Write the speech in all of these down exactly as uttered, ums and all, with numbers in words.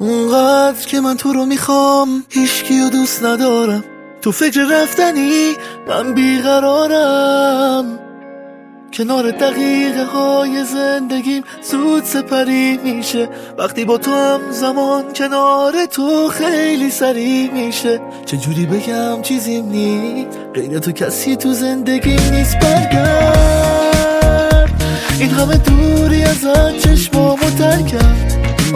اونقدر که من تو رو میخوام هیچکیو دوست ندارم، تو فکر رفتنی من بیقرارم. کنار دقیقه های زندگیم زود سپری میشه، وقتی با تو هم زمان کنار تو خیلی سری میشه. چجوری بگم چیزیم نیست، غیر تو کسی تو زندگی نیست. برگرد، این همه دوری ازت چشمامو تر کرد.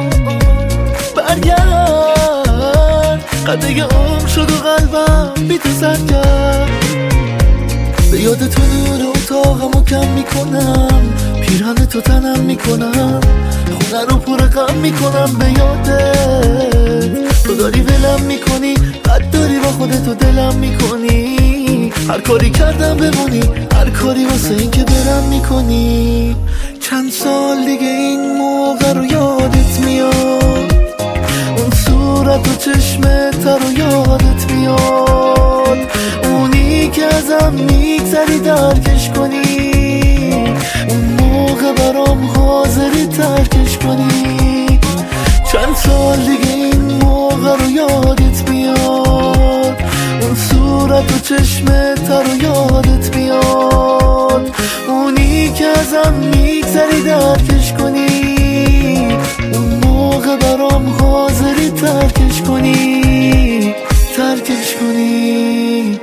برگرد، قده عمر شد و قلبم بی تو زد کرد. به یاد تو نور اتاقمو کم میکنم، پیرهن تو تنم میکنم، خونه رو پر غم میکنم. به یادت تو داری ولم میکنی، بد داری با خودتو دلم میکنی. هر کاری کردم بمونی، هر کاری واسه این که برم میکنی. چند سال دیگه این موقع رو یادت میاد، اون صورت و چشمت رو یادت میاد، اونی که ازم میگذری درکش کنی، اون موقع برام حاضری ترکش کنی. چند سال دیگه این موقع رو یادت میاد، اون صورت و چشمت رو یادت میاد، اونی که ازم میگذری درکش کنی، اون موقع برام حاضری ترکش کنی، ترکش کنی.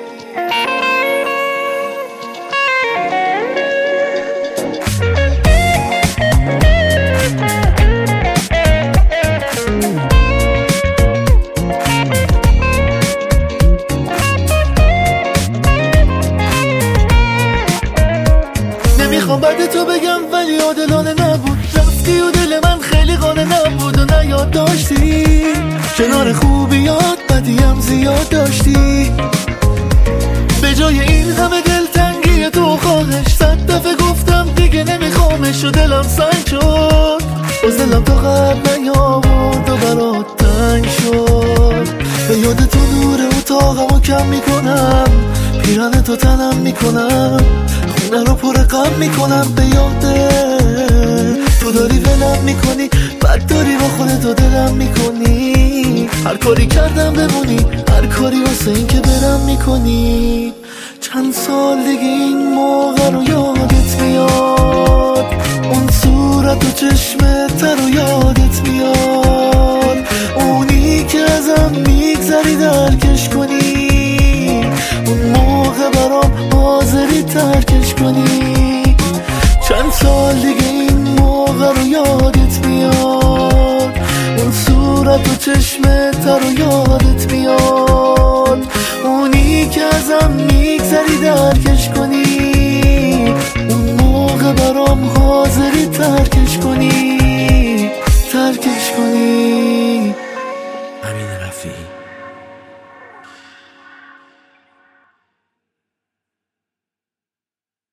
نمیخوام بعد تو بگم ولی عادلانه نبود، رفتی و دل من خیلی قانه نبود و نیاد داشتی. کنار خوبیات بدیم زیاد داشتی، به جای این همه دلتنگی تو خواهش صد دفعه گفتم دیگه نمیخوامش و دلم سنگ شد. باز دلم تا قبل نیامد و برات تنگ شد. به یاد تو نور اتاقمو کم میکنم، پیرهن تو تنم میکنم، خونه رو پر غم میکنم. به یادت تو داری ولم میکنی، بد داری با خودتو دلم میکنی. هر کاری کردم بمونی، هر کاری واسه این که برم میکنی. چند سال دیگه این موقع رو یادت میاد، اون صورت و چشمت رو یادت میاد، اونی که ازم میگذری درکش کنی، اون موقع برام حاضری ترکش کنی. چند سال دیگه این موقع رو یادت میاد، اون صورت و چشمت رو یادت میاد، اونی که ازم میگذری درکش کنی، اون موقع برام حاضری